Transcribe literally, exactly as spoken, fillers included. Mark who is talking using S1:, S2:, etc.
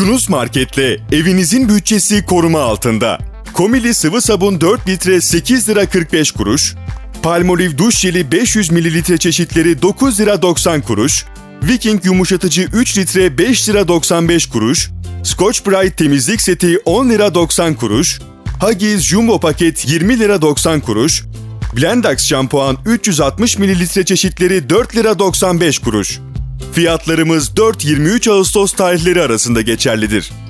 S1: Yunus Market'le evinizin bütçesi koruma altında. Komili sıvı sabun dört litre sekiz lira kırk beş kuruş, Palmolive duş jeli beş yüz mililitre çeşitleri dokuz lira doksan kuruş, Viking yumuşatıcı üç litre beş lira doksan beş kuruş, Scotch Brite temizlik seti on lira doksan kuruş, Huggies Jumbo paket yirmi lira doksan kuruş, Blendax şampuan üç yüz altmış mililitre çeşitleri dört lira doksan beş kuruş. Fiyatlarımız dört yirmi üç Ağustos tarihleri arasında geçerlidir.